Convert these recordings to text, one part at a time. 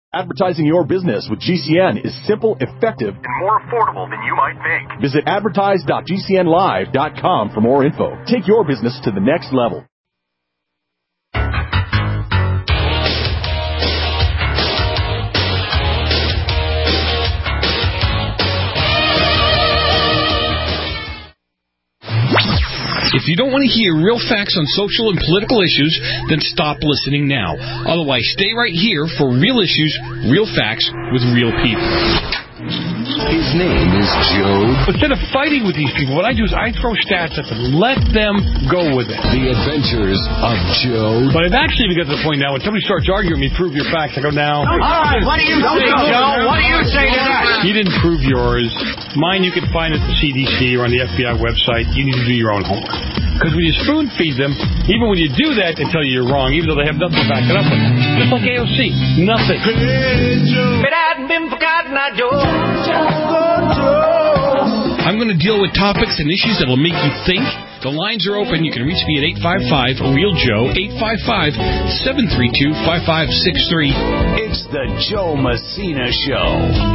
Advertising your business with GCN is simple, effective, and more affordable than you might think. Visit advertise.gcnlive.com for more info. Take your business to the next level. If you don't want to hear real facts on social and political issues, then stop listening now. Otherwise, stay right here for real issues, real facts, with real people. His name is Joe. Instead of fighting with these people, what I do is I throw stats at them. Let them go with it. The Adventures of Joe. But it actually gets to the point now when somebody starts arguing with me, prove your facts. I go, now. All right, what do you say, Joe? What do you say to that? You didn't prove yours. Mine you can find at the CDC or on the FBI website. You need to do your own homework. Because when you spoon feed them, even when you do that, they tell you you're wrong, even though they have nothing to back it up with. Just like AOC. Nothing. It hadn't been forgotten, Joe. I'm going to deal with topics and issues that will make you think. The lines are open. You can reach me at 855-REAL-JOE, 855-732-5563. It's the Joe Messina Show.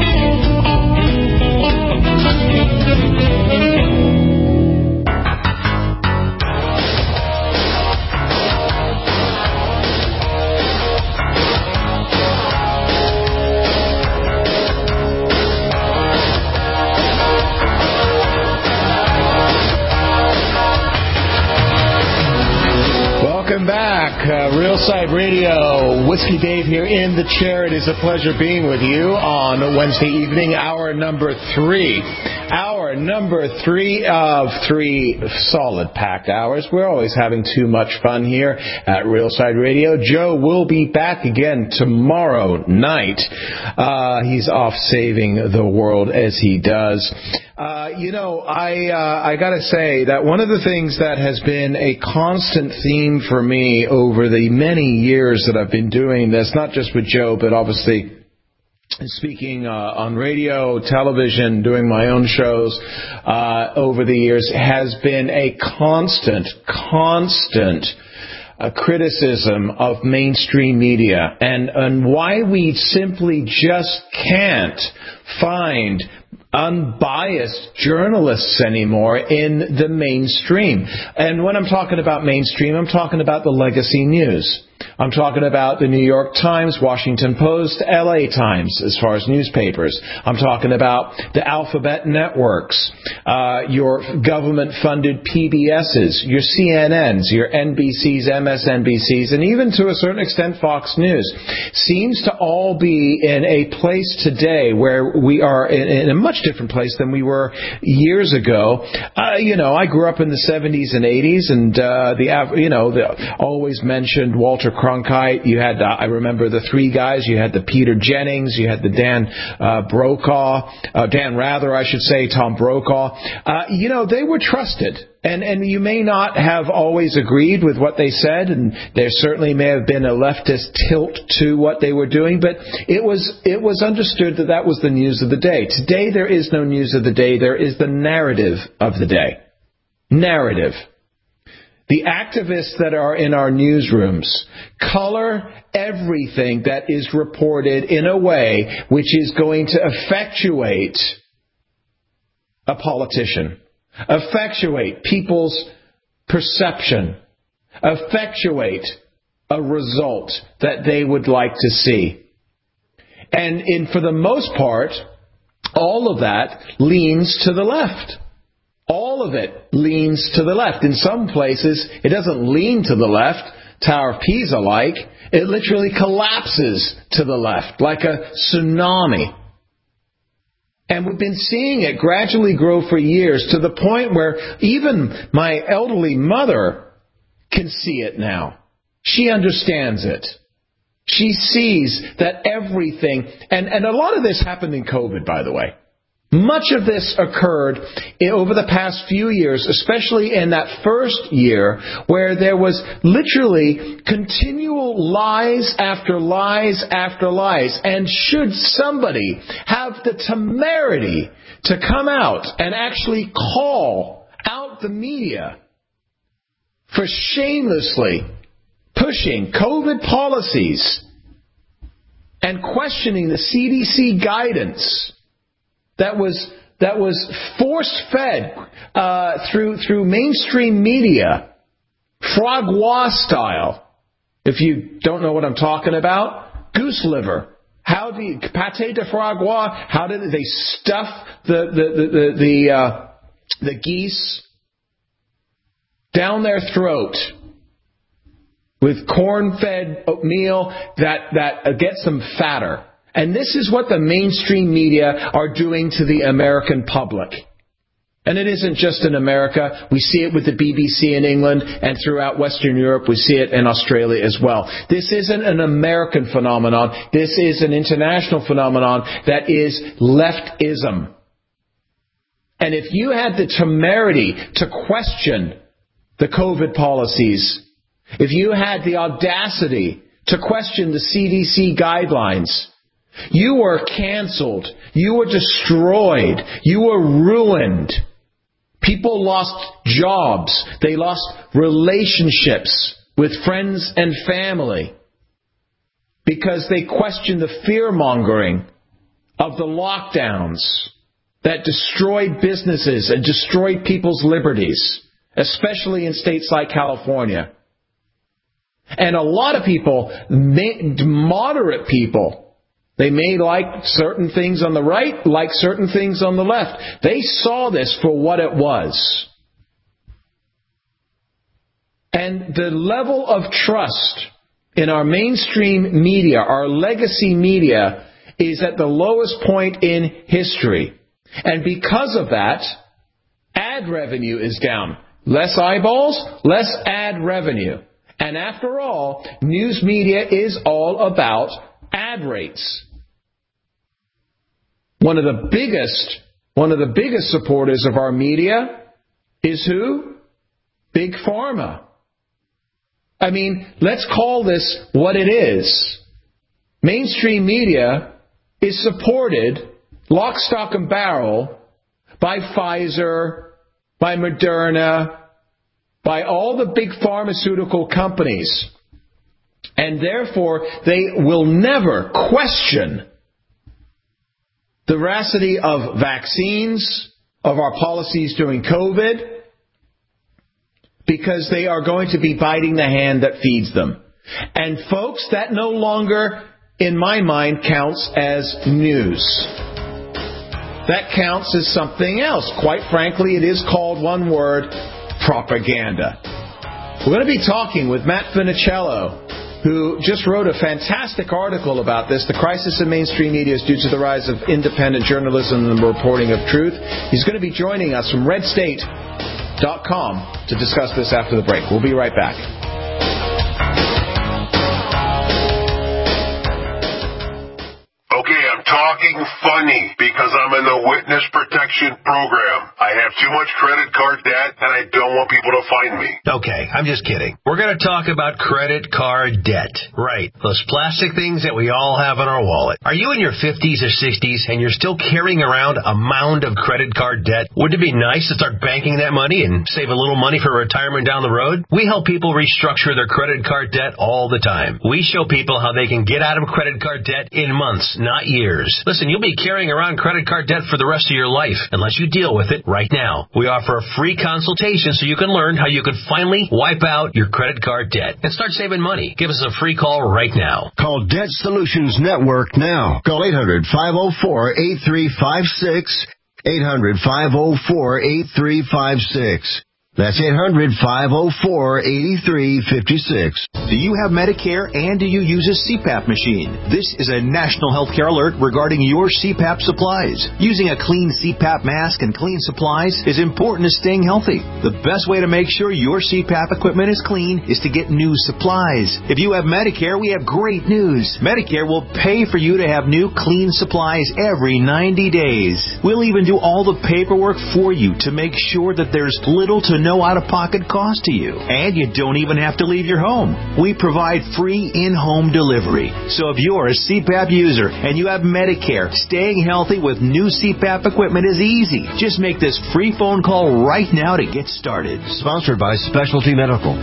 Welcome back. Real Side Radio. Whiskey Dave here in the chair. It is a pleasure being with you on Wednesday evening, hour number 3. Hour number 3 of 3 solid packed hours. We're always having too much fun here at Real Side Radio. Joe will be back again tomorrow night. He's off saving the world as he does. I got to say that one of the things that has been a constant theme for me over the many years that I've been doing this, not just with Joe, but obviously speaking on radio, television, doing my own shows over the years, has been a constant criticism of mainstream media and why we simply just can't find unbiased journalists anymore in the mainstream. And when I'm talking about mainstream, I'm talking about the legacy news. I'm talking about the New York Times, Washington Post, LA Times, as far as newspapers. I'm talking about the alphabet networks, your government-funded PBSs, your CNNs, your NBCs, MSNBCs, and even to a certain extent Fox News. Seems to all be in a place today where we are in a much different place than we were years ago. I grew up in the 70s and 80s, and the always mentioned Walter Cronkite. You had, I remember the three guys. You had the Peter Jennings. You had the Dan Rather, I should say, Tom Brokaw. They were trusted. And you may not have always agreed with what they said, and there certainly may have been a leftist tilt to what they were doing, but it was understood that that was the news of the day. Today there is no news of the day. There is the narrative of the day. Narrative. The activists that are in our newsrooms color everything that is reported in a way which is going to effectuate a politician, effectuate people's perception, effectuate a result that they would like to see. And for the most part, all of that leans to the left. All of it leans to the left. In some places, it doesn't lean to the left, Tower of Pisa-like. It literally collapses to the left, like a tsunami. And we've been seeing it gradually grow for years to the point where even my elderly mother can see it now. She understands it. She sees that everything, and a lot of this happened in COVID, by the way. Much of this occurred over the past few years, especially in that first year, where there was literally continual lies after lies after lies. And should somebody have the temerity to come out and actually call out the media for shamelessly pushing COVID policies and questioning the CDC guidance that was force-fed through mainstream media, Frogwa style. If you don't know what I'm talking about, goose liver. Pâté de foie gras? How did they stuff the geese down their throat with corn-fed oatmeal that gets them fatter? And this is what the mainstream media are doing to the American public. And it isn't just in America. We see it with the BBC in England and throughout Western Europe. We see it in Australia as well. This isn't an American phenomenon. This is an international phenomenon that is leftism. And if you had the temerity to question the COVID policies, if you had the audacity to question the CDC guidelines, you were canceled. You were destroyed. You were ruined. People lost jobs. They lost relationships with friends and family because they questioned the fear-mongering of the lockdowns that destroyed businesses and destroyed people's liberties, especially in states like California. And a lot of people, moderate people, they may like certain things on the right, like certain things on the left. They saw this for what it was. And the level of trust in our mainstream media, our legacy media, is at the lowest point in history. And because of that, ad revenue is down. Less eyeballs, less ad revenue. And after all, news media is all about ad rates. One of the biggest supporters of our media is who? Big Pharma. I mean, let's call this what it is. Mainstream media is supported, lock, stock, and barrel, by Pfizer, by Moderna, by all the big pharmaceutical companies. And therefore, they will never question the veracity of vaccines, of our policies during COVID, because they are going to be biting the hand that feeds them. And folks, that no longer, in my mind, counts as news. That counts as something else. Quite frankly, it is called one word, propaganda. We're going to be talking with Matt Funicello, who just wrote a fantastic article about this. The crisis in mainstream media is due to the rise of independent journalism and the reporting of truth. He's going to be joining us from redstate.com to discuss this after the break. We'll be right back. Okay, I'm talking funny because I'm in the witness protection program. I have too much credit card debt and I don't want people to find me. Okay, I'm just kidding. We're going to talk about credit card debt. Right, those plastic things that we all have in our wallet. Are you in your 50s or 60s and you're still carrying around a mound of credit card debt? Wouldn't it be nice to start banking that money and save a little money for retirement down the road? We help people restructure their credit card debt all the time. We show people how they can get out of credit card debt in months, not years. Listen, you'll be carrying around credit card debt for the rest of your life unless you deal with it right now. We offer a free consultation so you can learn how you could finally wipe out your credit card debt and start saving money. Give us a free call right now. Call Debt Solutions Network now. Call 800-504-8356. 800-504-8356. That's 800-504-8356. Do you have Medicare and do you use a CPAP machine? This is a national healthcare alert regarding your CPAP supplies. Using a clean CPAP mask and clean supplies is important to staying healthy. The best way to make sure your CPAP equipment is clean is to get new supplies. If you have Medicare, we have great news. Medicare will pay for you to have new clean supplies every 90 days. We'll even do all the paperwork for you to make sure that there's little to no out-of-pocket cost to you. And you don't even have to leave your home. We provide free in-home delivery. So if you're a CPAP user and you have Medicare, staying healthy with new CPAP equipment is easy. Just make this free phone call right now to get started. Sponsored by Specialty Medical.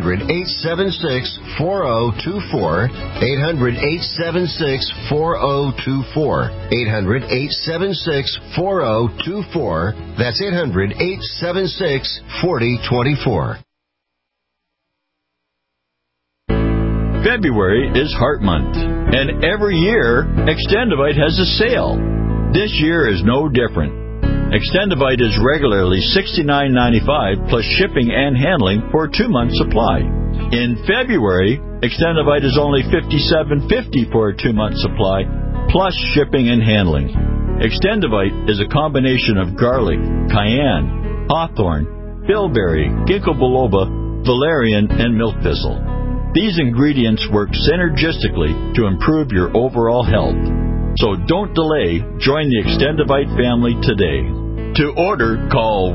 800-876-4024. 800-876-4024. 800-876-4024. That's 800-876-4024. February is Heart Month, and every year, Extendivite has a sale. This year is no different. Extendivite is regularly $69.95 plus shipping and handling for a 2-month supply. In February, Extendivite is only $57.50 for a 2-month supply plus shipping and handling. Extendivite is a combination of garlic, cayenne, hawthorn, bilberry, ginkgo biloba, valerian, and milk thistle. These ingredients work synergistically to improve your overall health. So don't delay. Join the Extendivite family today. To order, call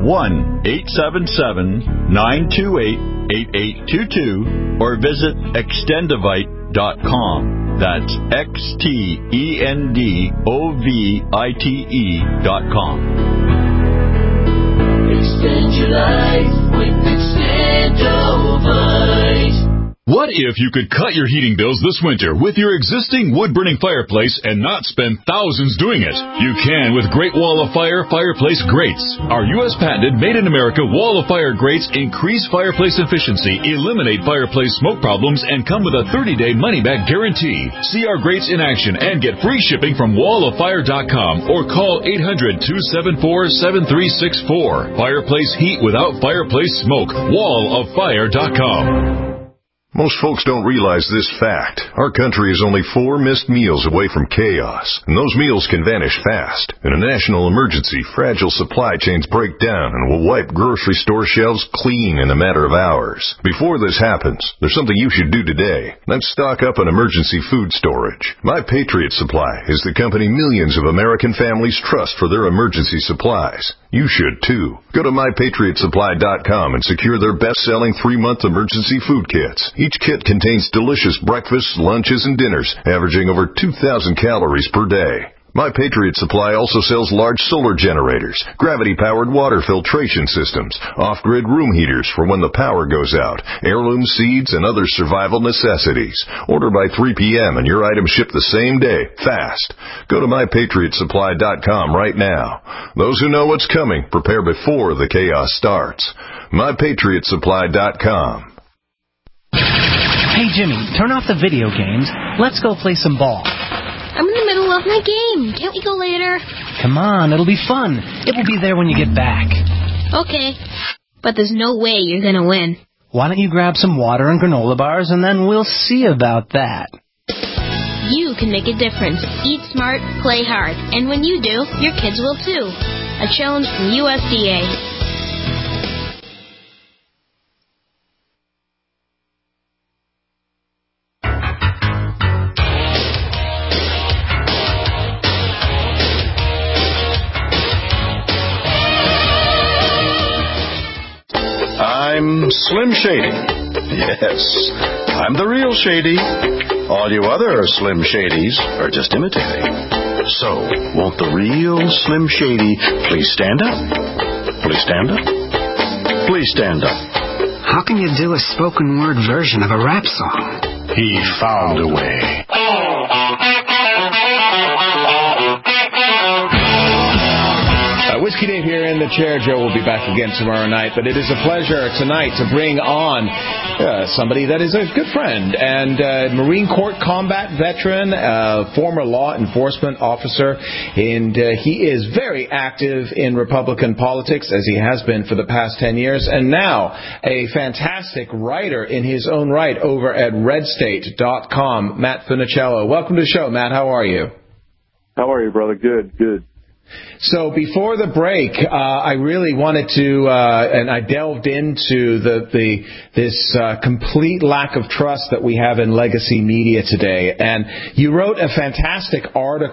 1-877-928-8822 or visit extendivite.com. That's XTENDOVITE.com. Extend your life with Extendovite. What if you could cut your heating bills this winter with your existing wood-burning fireplace and not spend thousands doing it? You can with Great Wall of Fire fireplace grates. Our U.S. patented made-in-America Wall of Fire grates increase fireplace efficiency, eliminate fireplace smoke problems, and come with a 30-day money-back guarantee. See our grates in action and get free shipping from walloffire.com or call 800-274-7364. Fireplace heat without fireplace smoke. walloffire.com. Most folks don't realize this fact. Our country is only 4 missed meals away from chaos, and those meals can vanish fast. In a national emergency, fragile supply chains break down and will wipe grocery store shelves clean in a matter of hours. Before this happens, there's something you should do today. That's stock up on emergency food storage. My Patriot Supply is the company millions of American families trust for their emergency supplies. You should, too. Go to MyPatriotSupply.com and secure their best-selling 3-month emergency food kits. Each kit contains delicious breakfasts, lunches, and dinners, averaging over 2,000 calories per day. My Patriot Supply also sells large solar generators, gravity-powered water filtration systems, off-grid room heaters for when the power goes out, heirloom seeds, and other survival necessities. Order by 3 p.m. and your items ship the same day, fast. Go to MyPatriotSupply.com right now. Those who know what's coming, prepare before the chaos starts. MyPatriotSupply.com. Hey, Jimmy, turn off the video games. Let's go play some ball. I'm in the middle of my game. Can't we go later? Come on, it'll be fun. It will be there when you get back. Okay, but there's no way you're going to win. Why don't you grab some water and granola bars, and then we'll see about that. You can make a difference. Eat smart, play hard. And when you do, your kids will too. A challenge from USDA. I'm Slim Shady. Yes, I'm the real Shady. All you other Slim Shadys are just imitating. So, won't the real Slim Shady please stand up? Please stand up? Please stand up. How can you do a spoken word version of a rap song? He found a way. Whiskey Dave here in the chair. Joe will be back again tomorrow night, but it is a pleasure tonight to bring on somebody that is a good friend and Marine Corps combat veteran, former law enforcement officer, and he is very active in Republican politics, as he has been for the past 10 years, and now a fantastic writer in his own right over at redstate.com, Matt Funicello. Welcome to the show, Matt. How are you? How are you, brother? Good. So before the break, I really wanted to, and I delved into this complete lack of trust that we have in legacy media today. And you wrote a fantastic article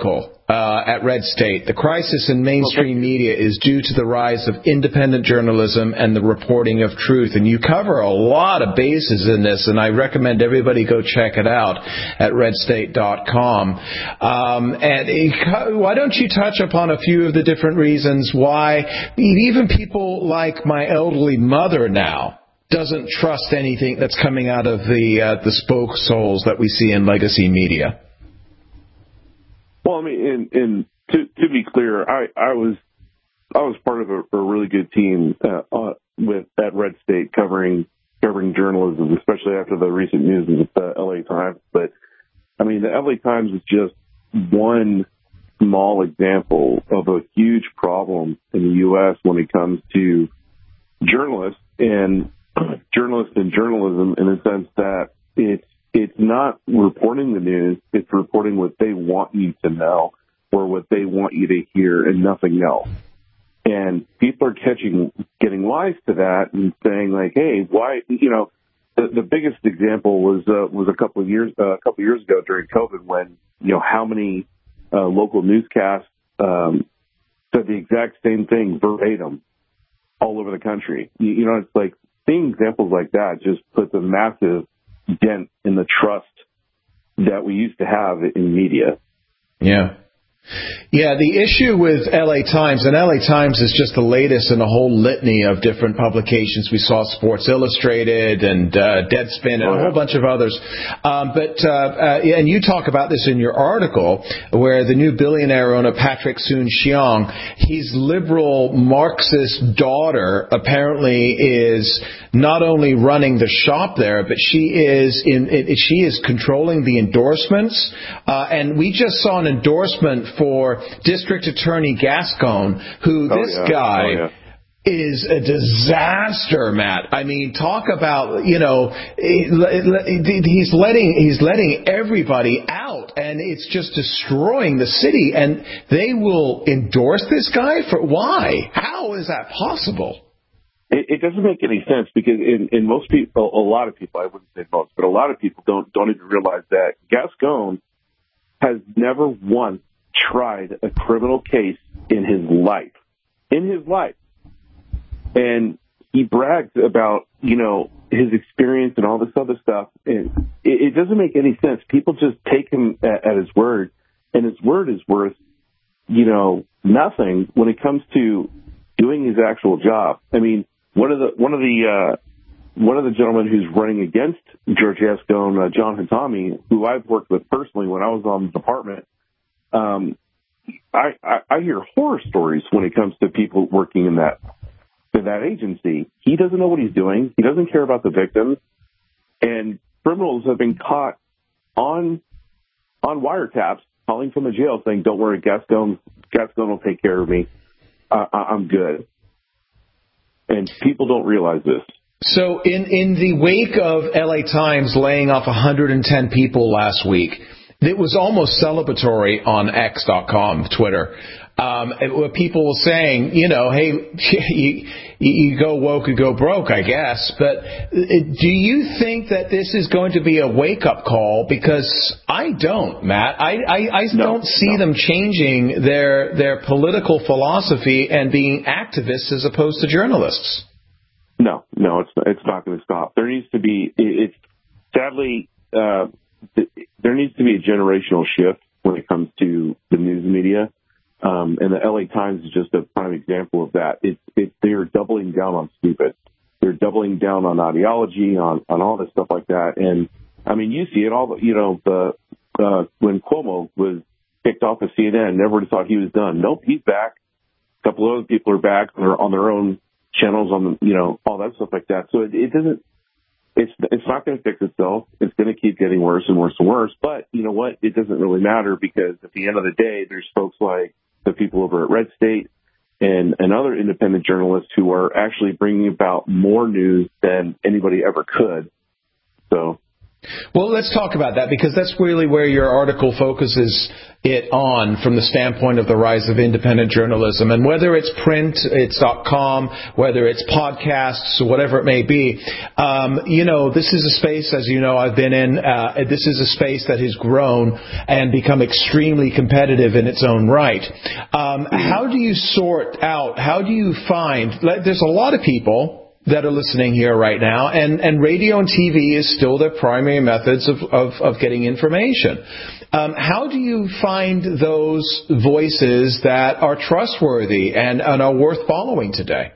at Red State. The crisis in mainstream media is due to the rise of independent journalism and the reporting of truth. And you cover a lot of bases in this, and I recommend everybody go check it out at redstate.com. And why don't you touch upon a few of the different reasons why even people like my elderly mother now doesn't trust anything that's coming out of the spoke souls that we see in legacy media? Well, I mean, to be clear, I was part of a really good team at Red State covering journalism, especially after the recent news with the LA Times. But I mean, the LA Times is just one small example of a huge problem in the U.S. when it comes to journalists and journalism, in the sense that it's not reporting the news, it's reporting what they want you to know or what they want you to hear and nothing else. And people are getting wise to that and saying like, hey, why, the biggest example was a couple of years ago during COVID, when, how many local newscasts said the exact same thing verbatim all over the country. It's like seeing examples like that just puts a massive dent in the trust that we used to have in media. Yeah, the issue with LA Times, and LA Times is just the latest in a whole litany of different publications. We saw Sports Illustrated and Deadspin and a whole bunch of others. And you talk about this in your article, where the new billionaire owner, Patrick Soon-Shiong, his liberal Marxist daughter apparently is not only running the shop there, but she is controlling the endorsements. And we just saw an endorsement for District Attorney Gascon, who guy is a disaster, Matt. I mean, talk about, he's letting everybody out, and it's just destroying the city. And they will endorse this guy for why? How is that possible? It doesn't make any sense, because in most people, a lot of people, I wouldn't say most, but a lot of people don't even realize that Gascon has never once tried a criminal case in his life. And he brags about, his experience and all this other stuff. And it doesn't make any sense. People just take him at his word, and his word is worth, nothing when it comes to doing his actual job. I mean, one of the gentlemen who's running against George Gascon, John Hatami, who I've worked with personally when I was on the department, I hear horror stories when it comes to people working in that agency. He doesn't know what he's doing. He doesn't care about the victims, and criminals have been caught on wiretaps calling from the jail saying, "Don't worry, Gascon will take care of me. I'm good." And people don't realize this. So in the wake of LA Times laying off 110 people last week, it was almost celebratory on X.com, Twitter. People were saying, hey, you go woke, you go broke, I guess. But do you think that this is going to be a wake-up call? Because I don't, Matt. I don't see them changing their political philosophy and being activists as opposed to journalists. No, it's not going to stop. There needs to be, sadly, there needs to be a generational shift when it comes to the news media. And the LA Times is just a prime example of that. They are doubling down on stupid. They're doubling down on ideology, on all this stuff like that. And I mean, you see it all. When Cuomo was kicked off of CNN, everybody thought he was done. Nope, he's back. A couple of other people are back on their own channels, all that stuff like that. So it doesn't. It's not going to fix itself. It's going to keep getting worse and worse and worse. But you know what? It doesn't really matter, because at the end of the day, there's folks like the people over at Red State and other independent journalists who are actually bringing about more news than anybody ever could. So Well, let's talk about that, because that's really where your article focuses it on, from the standpoint of the rise of independent journalism. And whether it's print, it's .com, whether it's podcasts, whatever it may be, this is a space, as you know, I've been in. This is a space that has grown and become extremely competitive in its own right. How do you sort out, how do you find, there's a lot of people that are listening here right now, and radio and TV is still their primary methods of getting information. How do you find those voices that are trustworthy and are worth following today?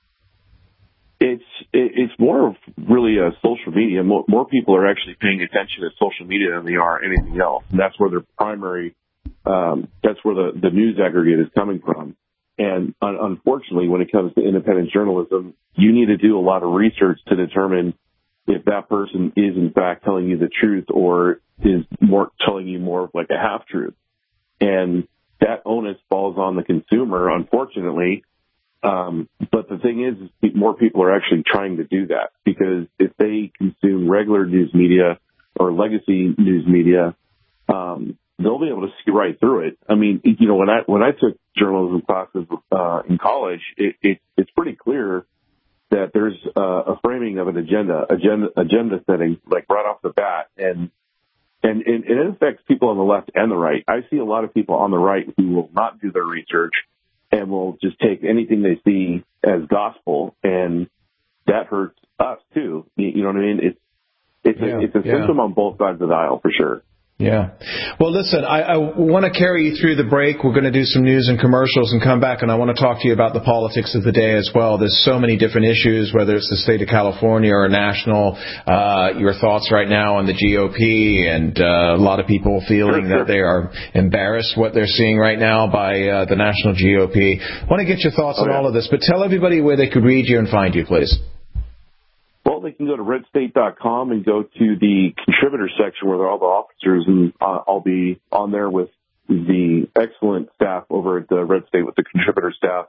It's more of really social media. More people are actually paying attention to social media than they are anything else. And that's where their primary, that's where the news aggregate is coming from. And unfortunately, when it comes to independent journalism, you need to do a lot of research to determine if that person is in fact telling you the truth or is telling you more of like a half-truth. And that onus falls on the consumer, unfortunately. But the thing is more people are actually trying to do that, because if they consume regular news media or legacy news media, they'll be able to see right through it. I mean, when I took journalism classes in college, it's pretty clear that there's a framing of an agenda setting, like right off the bat, and it affects people on the left and the right. I see a lot of people on the right who will not do their research and will just take anything they see as gospel, and that hurts us too. You know what I mean? It's a symptom on both sides of the aisle for sure. Yeah. Well, listen, I want to carry you through the break. We're going to do some news and commercials and come back, and I want to talk to you about the politics of the day as well. There's so many different issues, whether it's the state of California or national. Your thoughts right now on the GOP, and a lot of people feeling that they are embarrassed what they're seeing right now by the national GOP. I want to get your thoughts on all of this, but tell everybody where they could read you and find you, please. Well, they can go to redstate.com and go to the contributor section where there are all the officers, and I'll be on there with the excellent staff over at the Red State with the contributor staff.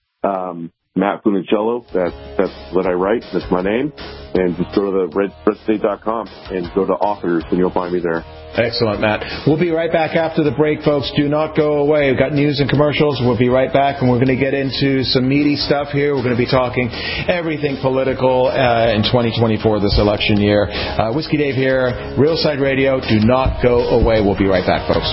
Matt Funicello, that's what I write. That's my name. And just go to the redstate.com and go to authors, and you'll find me there. Excellent, Matt. We'll be right back after the break, folks. Do not go away. We've got news and commercials. We'll be right back, and we're going to get into some meaty stuff here. We're going to be talking everything political in 2024, this election year. Whiskey Dave here, Real Side Radio. Do not go away. We'll be right back, folks.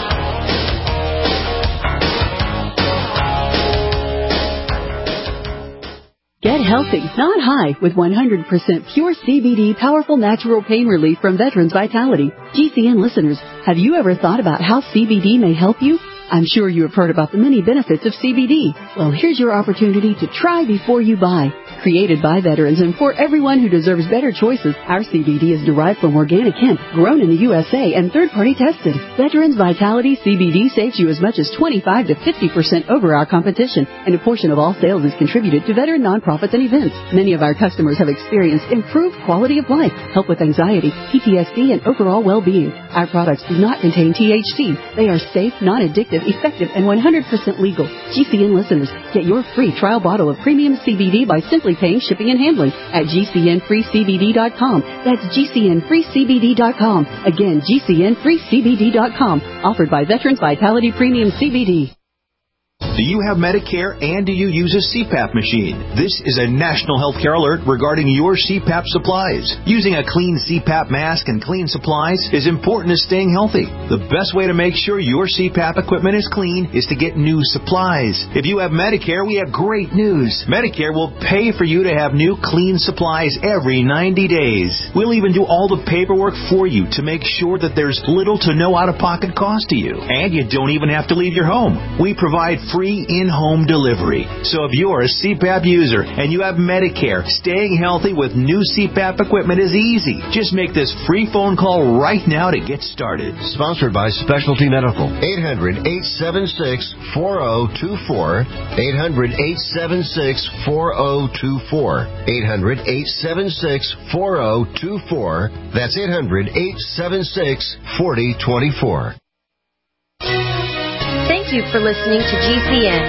Get healthy, not high, with 100% pure CBD powerful natural pain relief from Veterans Vitality. GCN listeners, have you ever thought about how CBD may help you? I'm sure you have heard about the many benefits of CBD. Well, here's your opportunity to try before you buy. Created by veterans and for everyone who deserves better choices, our CBD is derived from organic hemp, grown in the USA, and third-party tested. Veterans Vitality CBD saves you as much as 25 to 50% over our competition, and a portion of all sales is contributed to veteran nonprofits and events. Many of our customers have experienced improved quality of life, help with anxiety, PTSD, and overall well-being. Our products do not contain THC. They are safe, non-addictive, effective, and 100% legal. GCN listeners, get your free trial bottle of premium CBD by simply paying shipping and handling at GCNFreeCBD.com. That's GCNFreeCBD.com. Again, GCNFreeCBD.com. Offered by Veterans Vitality Premium CBD. Do you have Medicare and do you use a CPAP machine? This is a national healthcare alert regarding your CPAP supplies. Using a clean CPAP mask and clean supplies is important to staying healthy. The best way to make sure your CPAP equipment is clean is to get new supplies. If you have Medicare, we have great news. Medicare will pay for you to have new clean supplies every 90 days. We'll even do all the paperwork for you to make sure that there's little to no out-of-pocket cost to you. And you don't even have to leave your home. We provide free in-home delivery. So if you're a CPAP user and you have Medicare, staying healthy with new CPAP equipment is easy. Just make this free phone call right now to get started. Sponsored by Specialty Medical. 800-876-4024. 800-876-4024. 800-876-4024. That's 800-876-4024. Thank you for listening to GCN.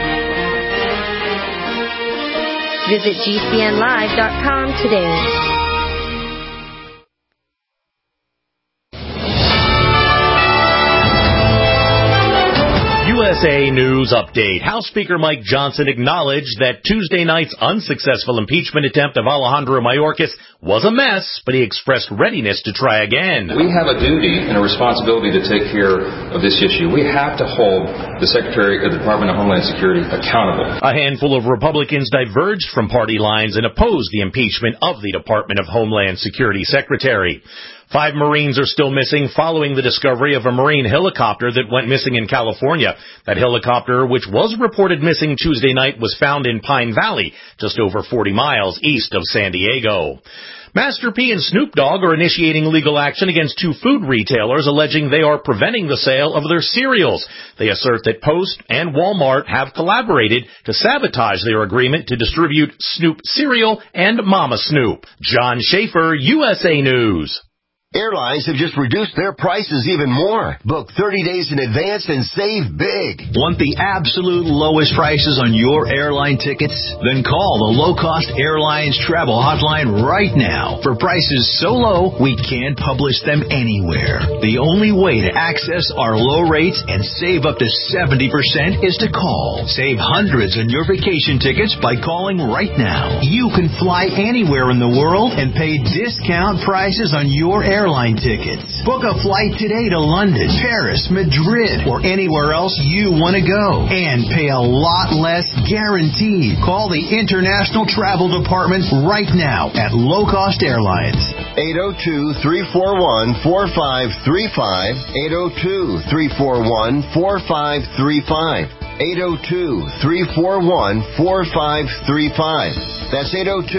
Visit GCNlive.com today. USA News Update. House Speaker Mike Johnson acknowledged that Tuesday night's unsuccessful impeachment attempt of Alejandro Mayorkas was a mess, but he expressed readiness to try again. We have a duty and a responsibility to take care of this issue. We have to hold the Secretary of the Department of Homeland Security accountable. A handful of Republicans diverged from party lines and opposed the impeachment of the Department of Homeland Security Secretary. 5 Marines are still missing following the discovery of a Marine helicopter that went missing in California. That helicopter, which was reported missing Tuesday night, was found in Pine Valley, just over 40 miles east of San Diego. Master P and Snoop Dogg are initiating legal action against 2 food retailers alleging they are preventing the sale of their cereals. They assert that Post and Walmart have collaborated to sabotage their agreement to distribute Snoop cereal and Mama Snoop. John Schaefer, USA News. Airlines have just reduced their prices even more. Book 30 days in advance and save big. Want the absolute lowest prices on your airline tickets? Then call the Low Cost Airlines Travel Hotline right now. For prices so low, we can't publish them anywhere. The only way to access our low rates and save up to 70% is to call. Save hundreds on your vacation tickets by calling right now. You can fly anywhere in the world and pay discount prices on your airline tickets. Book a flight today to London, Paris, Madrid, or anywhere else you want to go. And pay a lot less guaranteed. Call the International Travel Department right now at Low Cost Airlines. 802-341-4535. 802-341-4535. 802-341-4535. That's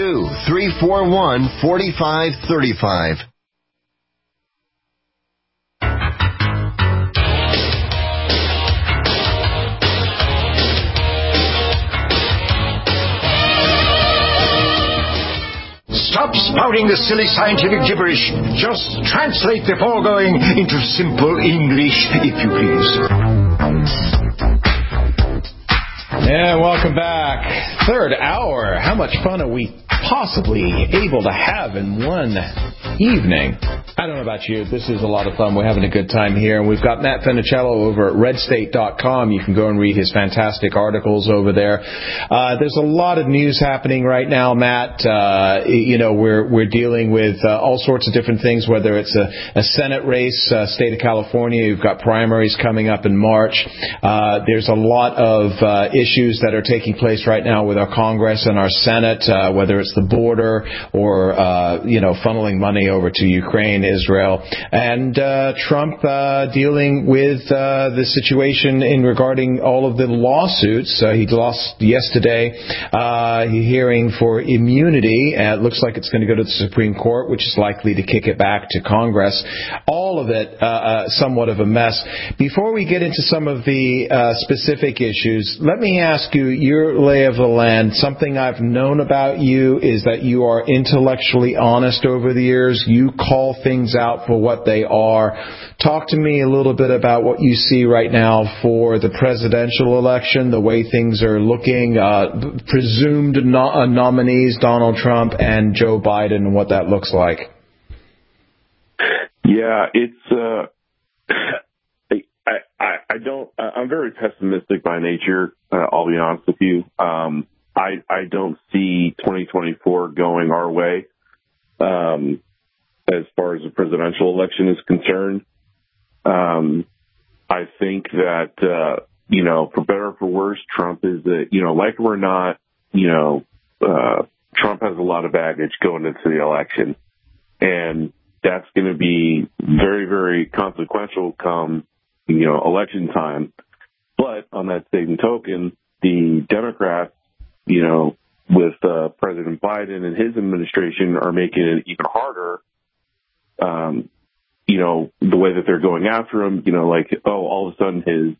802-341-4535. Stop spouting the silly scientific gibberish. Just translate the foregoing into simple English, if you please. Yeah, welcome back. Third hour. How much fun are we possibly able to have in one evening? I don't know about you. This is a lot of fun. We're having a good time here. And we've got Matt Fenicello over at redstate.com. You can go and read his fantastic articles over there. There's a lot of news happening right now, Matt. We're dealing with all sorts of different things, whether it's a Senate race, state of California. You've got primaries coming up in March. There's a lot of issues that are taking place right now with our Congress and our Senate, whether it's the border or, funneling money over to Ukraine, Israel, and Trump dealing with the situation in regarding all of the lawsuits. He lost yesterday hearing for immunity. It looks like it's going to go to the Supreme Court, which is likely to kick it back to Congress. All of it somewhat of a mess. Before we get into some of the specific issues, let me ask you your lay of the land. Something I've known about you is that you are intellectually honest over the years. You call things out for what they are. Talk to me a little bit about what you see right now for the presidential election, the way things are looking, presumed nominees, Donald Trump and Joe Biden, and what that looks like. Yeah, it's, I'm very pessimistic by nature. I'll be honest with you. I don't see 2024 going our way. As far as the presidential election is concerned, I think that, for better or for worse, Trump is like it or not, Trump has a lot of baggage going into the election, and that's going to be very, very consequential come, election time. But on that same token, the Democrats, with President Biden and his administration are making it even harder. The way that they're going after him, all of a sudden his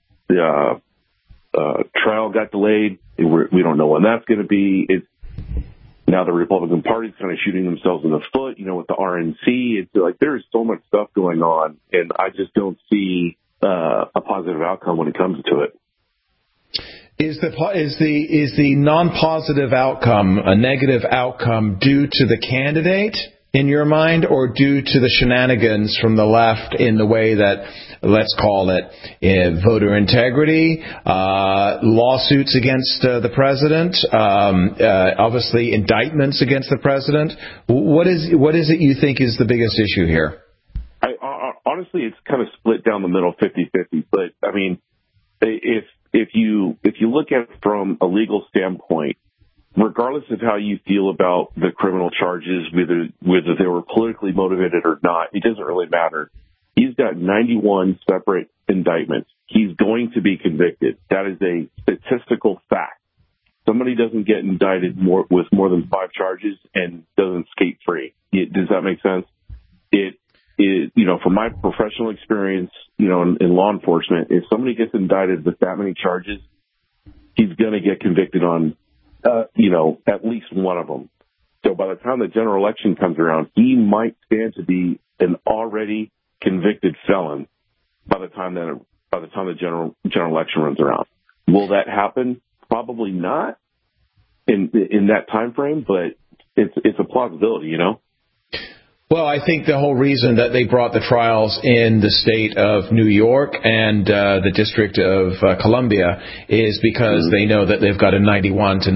trial got delayed. We don't know when that's going to be. Now the Republican Party's kind of shooting themselves in the foot, with the RNC. It's like there's so much stuff going on, and I just don't see a positive outcome when it comes to it. Is the non-positive outcome a negative outcome due to the candidate, in your mind, or due to the shenanigans from the left in the way that, let's call it, voter integrity, lawsuits against the president, obviously indictments against the president? What is it you think is the biggest issue here? Honestly, it's kind of split down the middle, 50-50. But I mean, if you look at it from a legal standpoint, regardless of how you feel about the criminal charges, whether they were politically motivated or not, it doesn't really matter. He's got 91 separate indictments. He's going to be convicted. That is a statistical fact. Somebody doesn't get indicted with more than 5 charges and doesn't skate free. Does that make sense? From my professional experience, in law enforcement, if somebody gets indicted with that many charges, he's going to get convicted on, at least one of them. So by the time the general election comes around, he might stand to be an already convicted felon by the time the general election runs around. Will that happen? Probably not in that time frame, but it's a plausibility, Well, I think the whole reason that they brought the trials in the state of New York and the District of Columbia is because they know that they've got a 91 to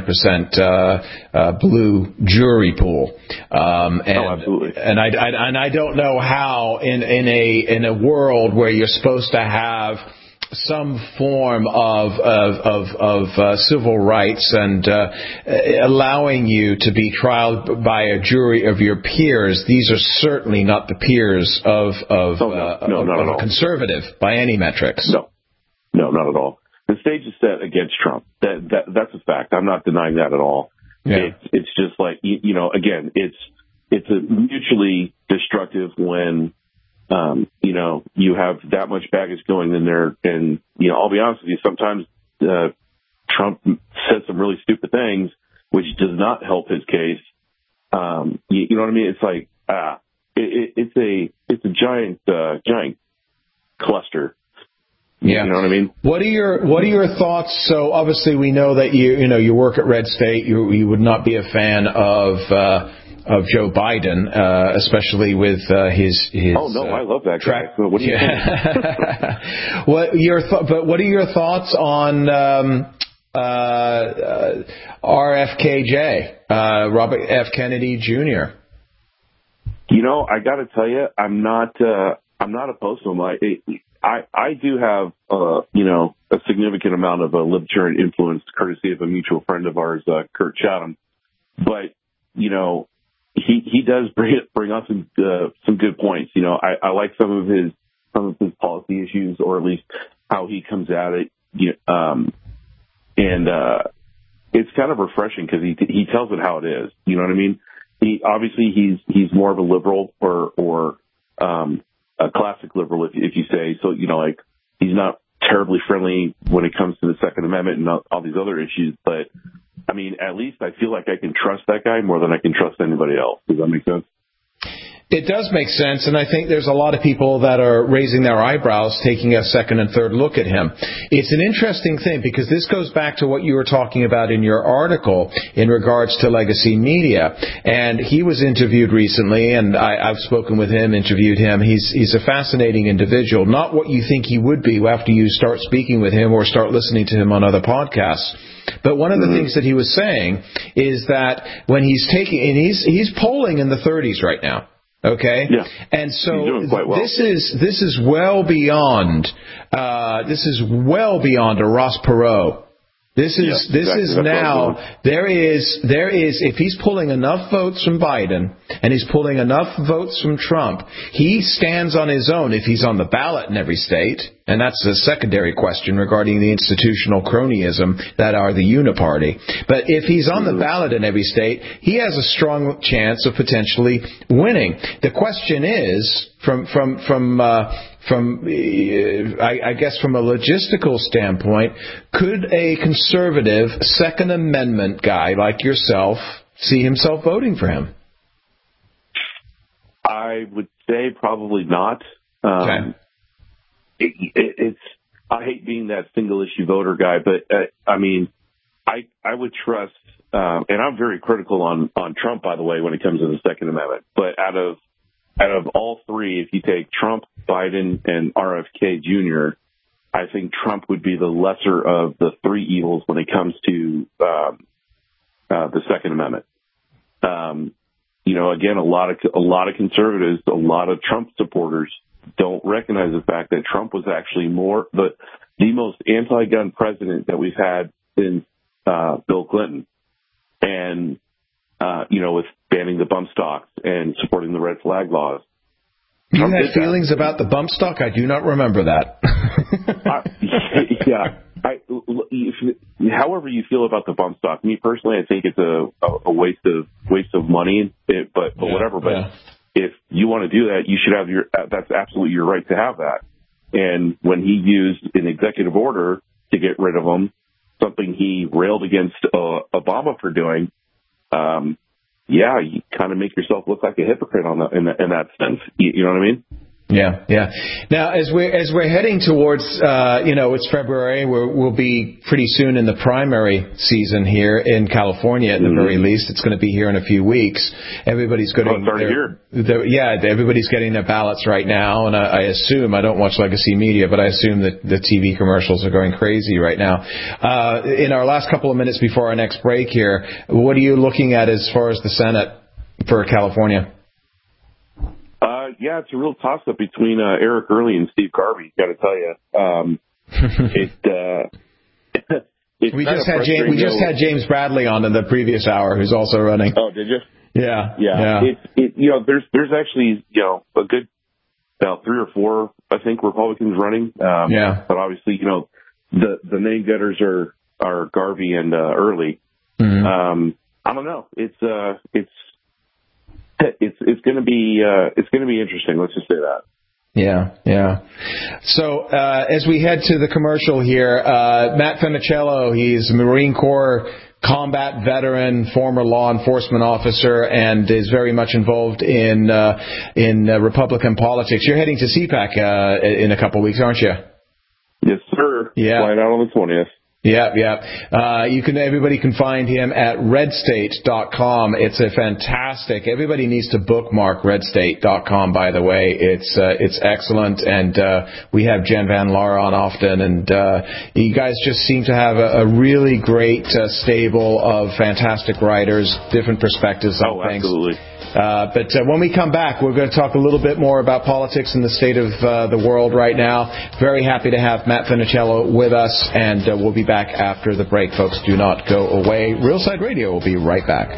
99% blue jury pool. Absolutely. And I don't know how in a world where you're supposed to have some form of civil rights and allowing you to be trialed by a jury of your peers. These are certainly not the peers of a conservative by any metrics. No, not at all. The stage is set against Trump. That's a fact. I'm not denying that at all. Yeah. It's just like, again, it's a mutually destructive when you have that much baggage going in there. And, I'll be honest with you, sometimes Trump says some really stupid things, which does not help his case. You know what I mean? It's like, it's a giant cluster. Yeah. You know what I mean? What are your thoughts? So obviously we know that you work at Red State. You would not be a fan of Joe Biden, especially with his. Oh no, I love that guy. What do you think? What are your thoughts on RFKJ, Robert F. Kennedy Jr.? I got to tell you, I'm not opposed to him. I do have a significant amount of libertarian influence, courtesy of a mutual friend of ours, Kurt Chatham, but He does bring up some good points. I like some of his policy issues, or at least how he comes at it. It's kind of refreshing because he tells it how it is. You know what I mean? He's more of a liberal or a classic liberal, if you say so. He's not terribly friendly when it comes to the Second Amendment and all these other issues, but I mean, at least I feel like I can trust that guy more than I can trust anybody else. Does that make sense? It does make sense, and I think there's a lot of people that are raising their eyebrows, taking a second and third look at him. It's an interesting thing because this goes back to what you were talking about in your article in regards to legacy media. And he was interviewed recently, and I've spoken with him, interviewed him. He's a fascinating individual, not what you think he would be after you start speaking with him or start listening to him on other podcasts. But one of the things that he was saying is that when he's polling in the 30s right now. Okay. Yeah. And so he's doing quite well. this is well beyond a Ross Perot. This is now there is if he's pulling enough votes from Biden and he's pulling enough votes from Trump, he stands on his own if he's on the ballot in every state, and that's a secondary question regarding the institutional cronyism that are the uniparty. But if he's on the ballot in every state, he has a strong chance of potentially winning. The question is I guess from a logistical standpoint, could a conservative Second Amendment guy like yourself see himself voting for him? I would say probably not. Okay. I hate being that single issue voter guy, but I would trust and I'm very critical on Trump, by the way, when it comes to the Second Amendment. But out of all three, if you take Trump, Biden, and RFK Jr., I think Trump would be the lesser of the three evils when it comes to the Second Amendment. Again, a lot of conservatives, a lot of Trump supporters don't recognize the fact that Trump was actually the most anti-gun president that we've had since Bill Clinton. And, with banning the bump stocks and supporting the red flag laws. You had feelings about the bump stock? I do not remember that. However you feel about the bump stock, me personally, I think it's a waste of money. But whatever. But if you want to do that, you should have that's absolutely your right to have that. And when he used an executive order to get rid of them, something he railed against Obama for doing, you kind of make yourself look like a hypocrite in that sense. You know what I mean? Yeah. Now, as we're heading towards, it's February. We'll be pretty soon in the primary season here in California, at the very least. It's going to be here in a few weeks. Everybody's getting everybody's getting their ballots right now, and I assume, I don't watch legacy media, but I assume that the TV commercials are going crazy right now. In our last couple of minutes before our next break here, what are you looking at as far as the Senate for California? It's a real toss-up between Eric Early and Steve Garvey, got to tell you. We just had James Bradley on in the previous hour, who's also running. Oh, did you? Yeah. There's actually a good about 3 or 4, I think, Republicans running. But obviously, the name getters are Garvey and Early. Mm-hmm. I don't know. It's going to be interesting. Let's just say that. Yeah. So as we head to the commercial here, Matt Funicello, he's a Marine Corps combat veteran, former law enforcement officer, and is very much involved in Republican politics. You're heading to CPAC in a couple of weeks, aren't you? Yes, sir. Yeah. Flying out on the 20th. Yeah. Everybody can find him at redstate.com. It's a fantastic. Everybody needs to bookmark redstate.com, by the way. It's excellent, and we have Jen Van Laar on often, and you guys just seem to have a really great stable of fantastic writers, different perspectives on things. Absolutely. But when we come back, we're going to talk a little bit more about politics and the state of the world right now. Very happy to have Matt Funicello with us, and we'll be back after the break, folks. Do not go away. Real Side Radio will be right back.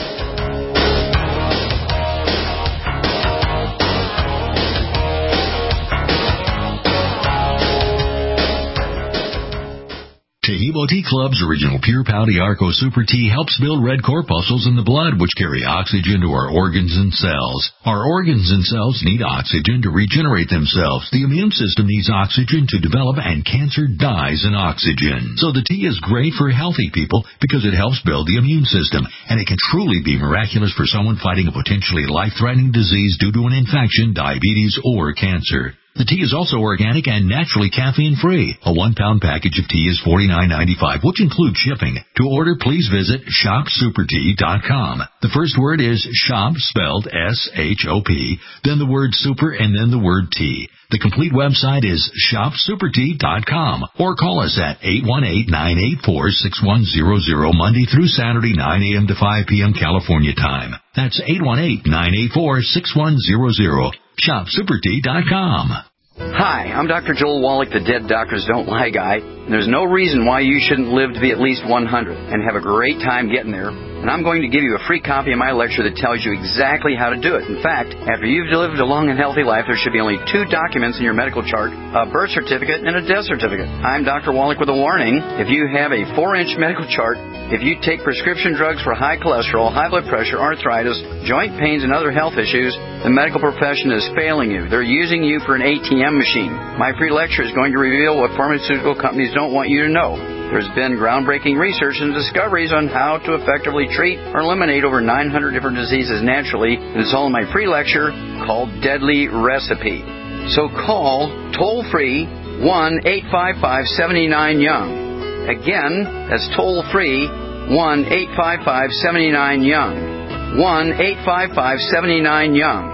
Taheebo Tea Club's original Pure Pouty Arco Super Tea helps build red corpuscles in the blood, which carry oxygen to our organs and cells. Our organs and cells need oxygen to regenerate themselves. The immune system needs oxygen to develop, and cancer dies in oxygen. So the tea is great for healthy people because it helps build the immune system, and it can truly be miraculous for someone fighting a potentially life-threatening disease due to an infection, diabetes, or cancer. The tea is also organic and naturally caffeine-free. A 1-pound package of tea is $49.95, which includes shipping. To order, please visit shopsupertea.com. The first word is shop, spelled S-H-O-P, then the word super, and then the word tea. The complete website is shopsupertea.com, or call us at 818-984-6100, Monday through Saturday, 9 a.m. to 5 p.m. California time. That's 818-984-6100. ShopSuperTea.com. Hi, I'm Dr. Joel Wallach, the Dead Doctors Don't Lie guy, and there's no reason why you shouldn't live to be at least 100 and have a great time getting there. And I'm going to give you a free copy of my lecture that tells you exactly how to do it. In fact, after you've lived a long and healthy life, there should be only 2 documents in your medical chart, a birth certificate and a death certificate. I'm Dr. Wallach with a warning. If you have a 4-inch medical chart, if you take prescription drugs for high cholesterol, high blood pressure, arthritis, joint pains, and other health issues, the medical profession is failing you. They're using you for an ATM machine. My free lecture is going to reveal what pharmaceutical companies don't want you to know. There's been groundbreaking research and discoveries on how to effectively treat or eliminate over 900 different diseases naturally. And it's all in my free lecture called Deadly Recipe. So call toll-free 1-855-79-YOUNG. Again, that's toll-free 1-855-79-YOUNG. 1-855-79-YOUNG.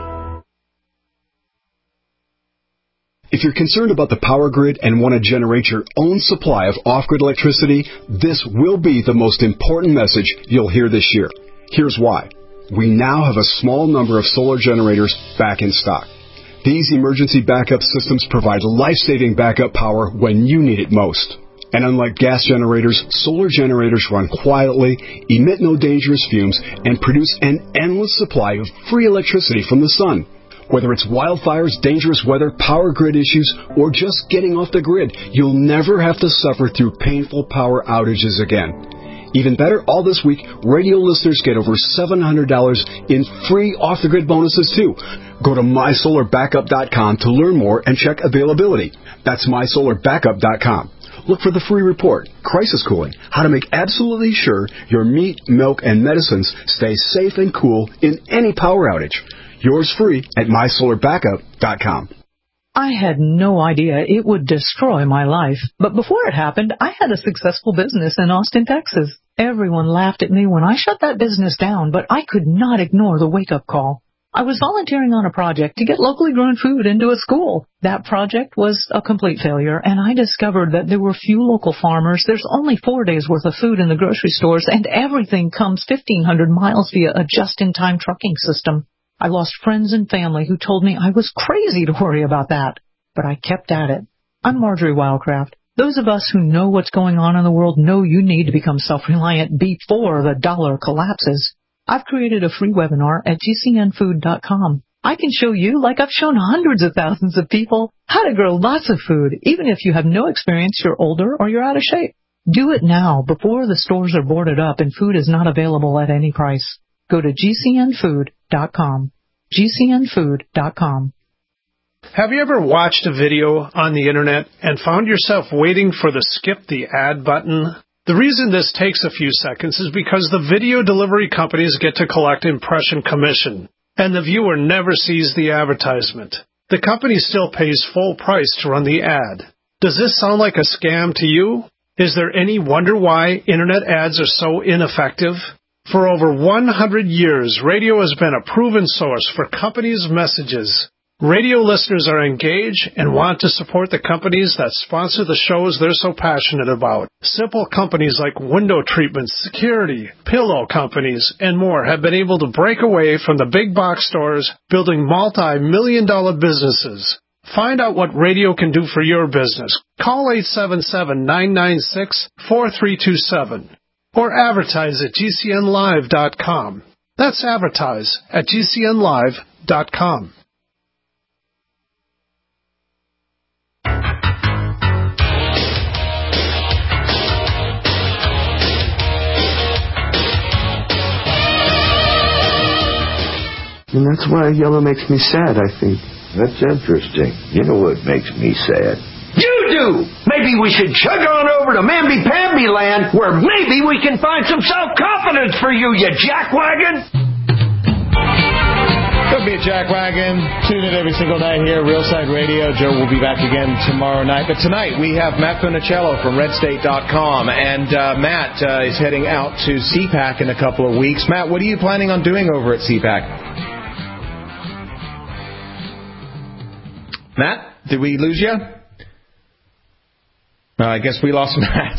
If you're concerned about the power grid and want to generate your own supply of off-grid electricity, this will be the most important message you'll hear this year. Here's why. We now have a small number of solar generators back in stock. These emergency backup systems provide life-saving backup power when you need it most. And unlike gas generators, solar generators run quietly, emit no dangerous fumes, and produce an endless supply of free electricity from the sun. Whether it's wildfires, dangerous weather, power grid issues, or just getting off the grid, you'll never have to suffer through painful power outages again. Even better, all this week, radio listeners get over $700 in free off-the-grid bonuses, too. Go to mysolarbackup.com to learn more and check availability. That's mysolarbackup.com. Look for the free report, Crisis Cooling, how to make absolutely sure your meat, milk, and medicines stay safe and cool in any power outage. Yours free at mysolarbackup.com. I had no idea it would destroy my life. But before it happened, I had a successful business in Austin, Texas. Everyone laughed at me when I shut that business down, but I could not ignore the wake-up call. I was volunteering on a project to get locally grown food into a school. That project was a complete failure, and I discovered that there were few local farmers. There's only 4 days' worth of food in the grocery stores, and everything comes 1,500 miles via a just-in-time trucking system. I lost friends and family who told me I was crazy to worry about that, but I kept at it. I'm Marjorie Wildcraft. Those of us who know what's going on in the world know you need to become self-reliant before the dollar collapses. I've created a free webinar at gcnfood.com. I can show you, like I've shown hundreds of thousands of people, how to grow lots of food, even if you have no experience, you're older, or you're out of shape. Do it now before the stores are boarded up and food is not available at any price. Go to gcnfood.com. gcnfood.com. Have you ever watched a video on the internet and found yourself waiting for the skip the ad button? The reason this takes a few seconds is because the video delivery companies get to collect impression commission, and the viewer never sees the advertisement. The company still pays full price to run the ad. Does this sound like a scam to you? Is there any wonder why internet ads are so ineffective? For over 100 years, radio has been a proven source for companies' messages. Radio listeners are engaged and want to support the companies that sponsor the shows they're so passionate about. Simple companies like window treatment, security, pillow companies, and more have been able to break away from the big box stores, building multi-million-dollar businesses. Find out what radio can do for your business. Call 877-996-4327 or advertise at gcnlive.com. That's advertise at gcnlive.com. And that's why yellow makes me sad, I think. That's interesting. You know what makes me sad? You do! Maybe we should chug on over to Mamby-Pamby land, where maybe we can find some self-confidence for you, you jackwagon! Could be a jackwagon. Tune in every single night here, Realside Radio. Joe will be back again tomorrow night. But tonight we have Matt Funicello from RedState.com. And Matt is heading out to CPAC in a couple of weeks. Matt, what are you planning on doing over at CPAC? Matt, did we lose you? I guess we lost Matt.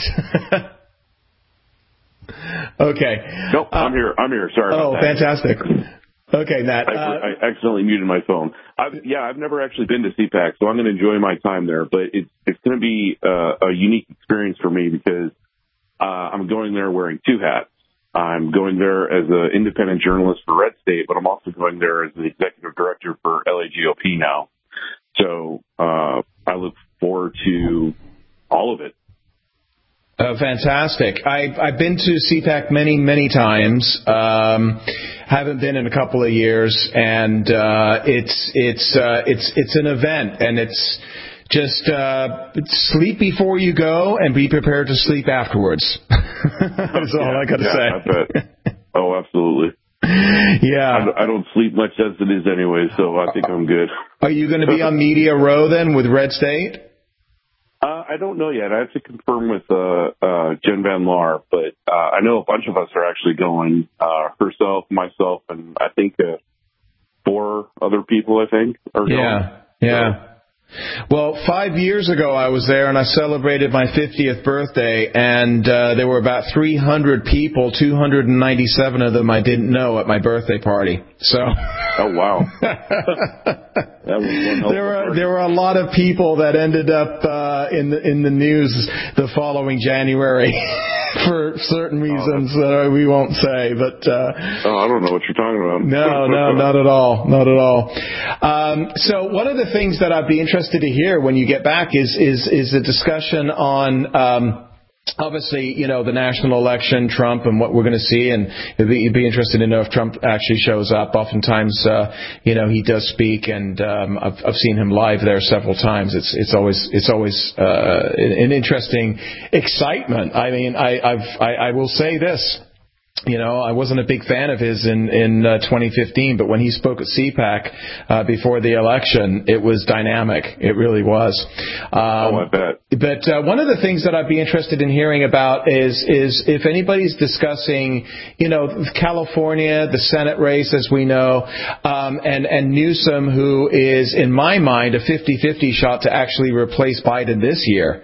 Okay. Nope, I'm here. Sorry about that. Oh, fantastic. Okay, Matt. I accidentally muted my phone. I've never actually been to CPAC, so I'm going to enjoy my time there. But it's going to be a unique experience for me because I'm going there wearing two hats. I'm going there as an independent journalist for Red State, but I'm also going there as the executive director for LAGOP now. So I look forward to all of it. Fantastic. I've been to CPAC many, many times. Haven't been in a couple of years, and it's an event, and it's just sleep before you go and be prepared to sleep afterwards. That's all I got to say. I bet. Oh, absolutely. Yeah. I don't sleep much as it is anyway, so I think I'm good. Are you going to be on Media Row then with Red State? I don't know yet. I have to confirm with Jen Van Laar, but I I know a bunch of us are actually going. Herself, myself, and I think 4 other people. I think are going. Yeah. Well, 5 years ago I was there and I celebrated my 50th birthday, and there were about 300 people, 297 of them I didn't know at my birthday party. So. Oh wow. That was one hell of a party. There were a lot of people that ended up in the news the following January for certain reasons that we won't say. But I don't know what you're talking about. No, not at all, not at all. So one of the things that I'd be interested to hear when you get back is a discussion on. Obviously, the national election, Trump, and what we're going to see, and you'd be interested to know if Trump actually shows up. Oftentimes, he does speak, and I've seen him live there several times. It's always an interesting excitement. I mean, I will say this. I wasn't a big fan of his in 2015, but when he spoke at CPAC before the election, it was dynamic. It really was. I bet. But one of the things that I'd be interested in hearing about is if anybody's discussing, California, the Senate race, as we know, and Newsom, who is, in my mind, a 50-50 shot to actually replace Biden this year.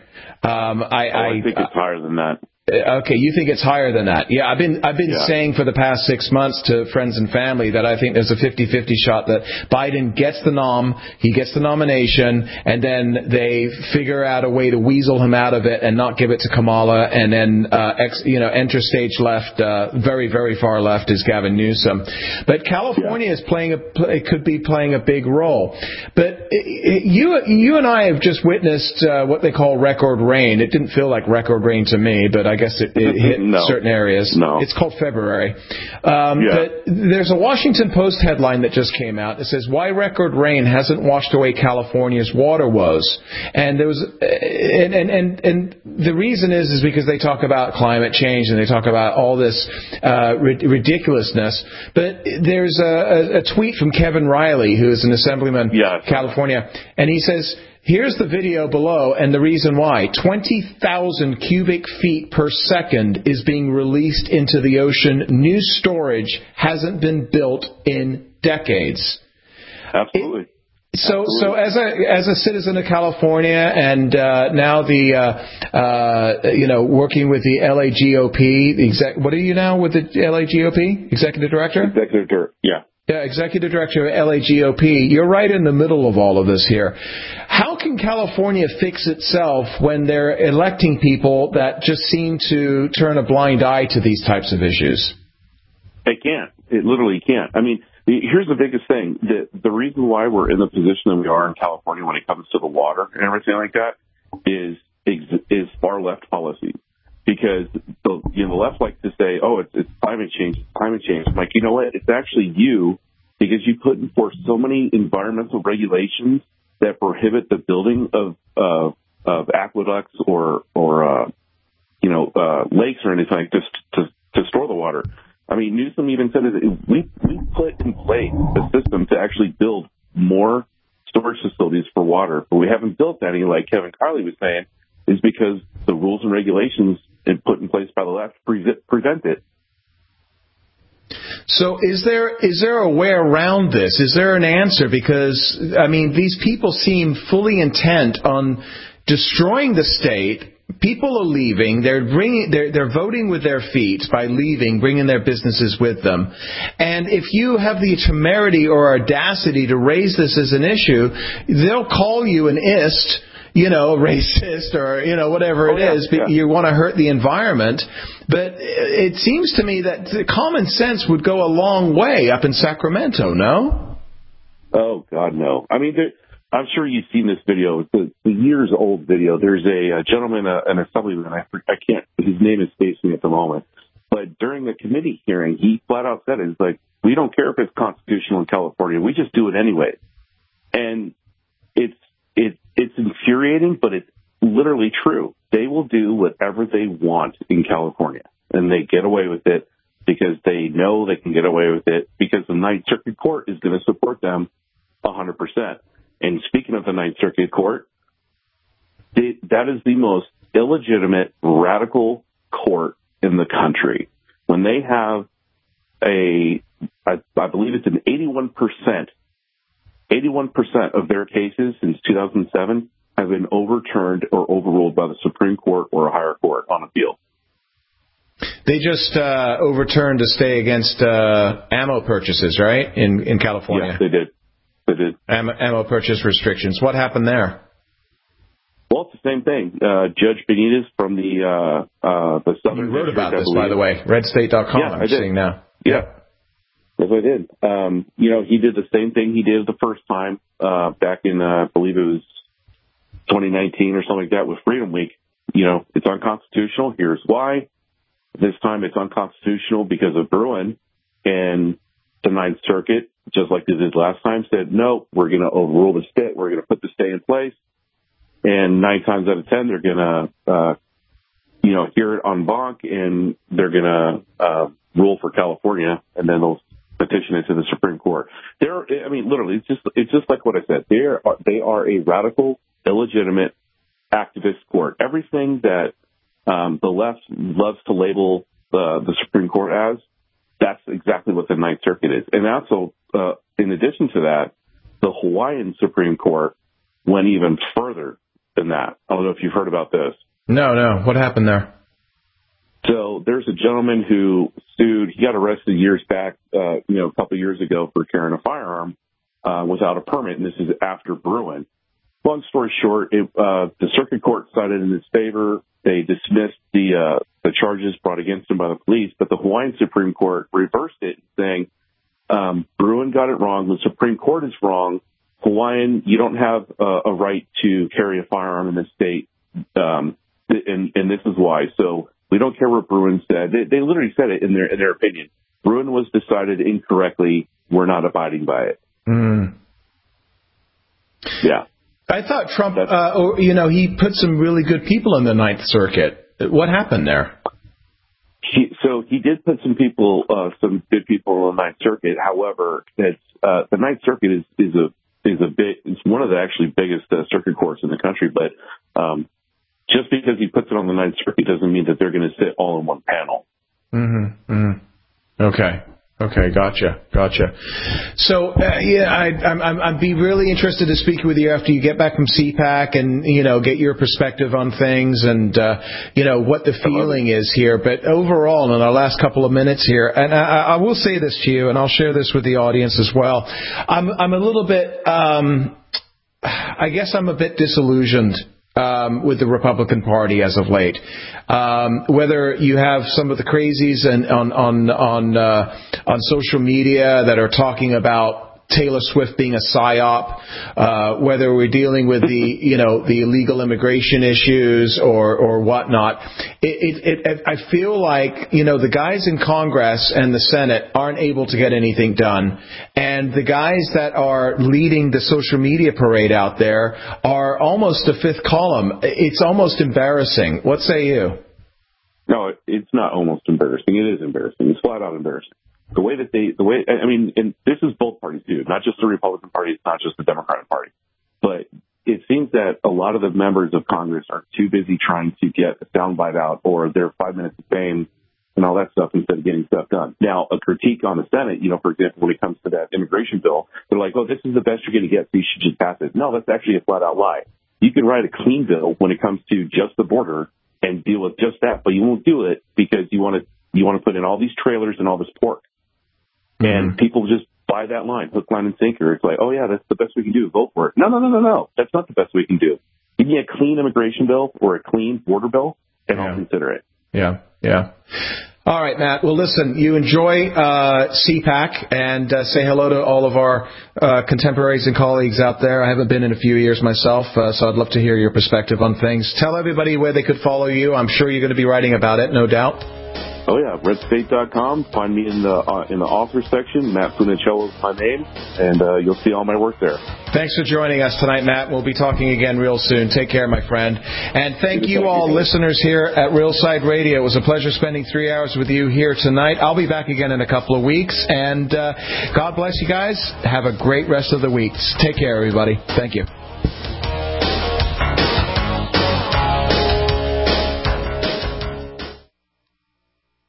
I think it's higher than that. Okay, you think it's higher than that? Yeah, I've been saying for the past 6 months to friends and family that I think there's a 50-50 shot that Biden gets the he gets the nomination, and then they figure out a way to weasel him out of it and not give it to Kamala, and then enter stage left, very, very far left is Gavin Newsom. But California is could be playing a big role. But you and I have just witnessed what they call record rain. It didn't feel like record rain to me, but I guess it hit certain areas. No. It's called February. But there's a Washington Post headline that just came out. It says, "Why record rain hasn't washed away California's water woes." And there was, and the reason is because they talk about climate change and they talk about all this ridiculousness. But there's a tweet from Kevin Riley, who is an assemblyman in California, and he says, here's the video below, and the reason why. 20,000 cubic feet per second is being released into the ocean. New storage hasn't been built in decades. Absolutely. So as a citizen of California, and now working with the LA GOP, what are you now with the LA GOP? Executive Director? Executive Director, yeah. Yeah, Executive Director of LA GOP. You're right in the middle of all of this here. How can California fix itself when they're electing people that just seem to turn a blind eye to these types of issues? It can't. It literally can't. I mean, here's the biggest thing. The reason why we're in the position that we are in California when it comes to the water and everything like that is far left policy. Because the left likes to say, "Oh, it's climate change, it's climate change." I'm like, you know what? It's actually you, because you put in force so many environmental regulations that prohibit the building of aqueducts or lakes or anything like this to store the water. I mean, Newsom even said that we put in place a system to actually build more storage facilities for water, but we haven't built any, like Kevin Carley was saying, is because the rules and regulations put in place by the left prevent it. So is there a way around this? Is there an answer? Because, I mean, these people seem fully intent on destroying the state. People are leaving. They're voting with their feet by leaving, bringing their businesses with them. And if you have the temerity or audacity to raise this as an issue, they'll call you an ist, racist or, whatever it is. You want to hurt the environment. But it seems to me that common sense would go a long way up in Sacramento, no? Oh, God, no. I mean, I'm sure you've seen this video. It's a years-old video. There's a gentleman, an assemblyman, his name escapes me at the moment. But during the committee hearing, he flat out said, it's like, we don't care if it's constitutional in California. We just do it anyway. And it's infuriating, but it's literally true. They will do whatever they want in California, and they get away with it because they know they can get away with it because the Ninth Circuit Court is going to support them 100%. And speaking of the Ninth Circuit Court, that is the most illegitimate, radical court in the country, when they have I believe it's an 81% of their cases since 2007 have been overturned or overruled by the Supreme Court or a higher court on appeal. They just overturned a stay against ammo purchases, right, in California? Yes, they did. Ammo purchase restrictions. What happened there? Well, it's the same thing. Judge Benitez from the Southern. You wrote about this, by the way. RedState.com. Yeah, I'm seeing now. Yeah. Yes, I did. He did the same thing he did the first time back in, I believe it was 2019 or something like that with Freedom Week. It's unconstitutional. Here's why. This time it's unconstitutional because of Bruen, and the Ninth Circuit, just like they did last time, said, no, we're going to overrule the stay. We're going to put the stay in place. And 9 times out of 10, they're going to, hear it en banc, and they're going to rule for California, and then they'll petition it to the Supreme Court. Literally, it's just like what I said. They are a radical, illegitimate activist court. Everything that the left loves to label the Supreme Court as, that's exactly what the Ninth Circuit is. And also, in addition to that, the Hawaiian Supreme Court went even further than that. I don't know if you've heard about this. No. What happened there? So there's a gentleman who sued. He got arrested years back, a couple years ago for carrying a firearm without a permit, and this is after Bruen. Long story short, the circuit court sided in his favor. They dismissed the charges brought against him by the police, but the Hawaiian Supreme Court reversed it, saying Bruen got it wrong. The Supreme Court is wrong. Hawaiian, you don't have a right to carry a firearm in this state, and this is why. So we don't care what Bruen said. They literally said it in their opinion. Bruen was decided incorrectly. We're not abiding by it. Mm. Yeah. I thought Trump, he put some really good people in the Ninth Circuit. What happened there? He did put some good people in the Ninth Circuit. However, the Ninth Circuit is one of the actually biggest circuit courts in the country. But just because he puts it on the Ninth Circuit doesn't mean that they're going to sit all in one panel. Mm-hmm. Mm-hmm. Okay, gotcha. So, I'd be really interested to speak with you after you get back from CPAC and, get your perspective on things and, what the feeling is here. But overall, in our last couple of minutes here, and I will say this to you, and I'll share this with the audience as well. I'm a little bit, I guess I'm a bit disillusioned with the Republican Party as of late. Whether you have some of the crazies on social media that are talking about Taylor Swift being a psyop, whether we're dealing with the illegal immigration issues or whatnot, I feel like the guys in Congress and the Senate aren't able to get anything done, and the guys that are leading the social media parade out there are almost a fifth column. It's almost embarrassing. What say you? No, it's not almost embarrassing. It is embarrassing. It's flat out embarrassing. And this is both parties too, not just the Republican Party, it's not just the Democratic Party. But it seems that a lot of the members of Congress are too busy trying to get a soundbite out or their 5 minutes of fame and all that stuff instead of getting stuff done. Now, a critique on the Senate, for example, when it comes to that immigration bill, they're like, oh, this is the best you're going to get, so you should just pass it. No, that's actually a flat out lie. You can write a clean bill when it comes to just the border and deal with just that, but you won't do it because you want to put in all these trailers and all this pork. And people just buy that line, hook, line, and sinker. It's like, oh, yeah, that's the best we can do. Vote for it. No. That's not the best we can do. Give me a clean immigration bill or a clean border bill, and I'll consider it. Yeah. All right, Matt. Well, listen, you enjoy CPAC and say hello to all of our contemporaries and colleagues out there. I haven't been in a few years myself, so I'd love to hear your perspective on things. Tell everybody where they could follow you. I'm sure you're going to be writing about it, no doubt. Oh, yeah, RedState.com. Find me in the author section. Matt Funicello is my name, and you'll see all my work there. Thanks for joining us tonight, Matt. We'll be talking again real soon. Take care, my friend. And thank you all, listeners here at Realside Radio. It was a pleasure spending 3 hours with you here tonight. I'll be back again in a couple of weeks, and God bless you guys. Have a great rest of the week. Take care, everybody. Thank you.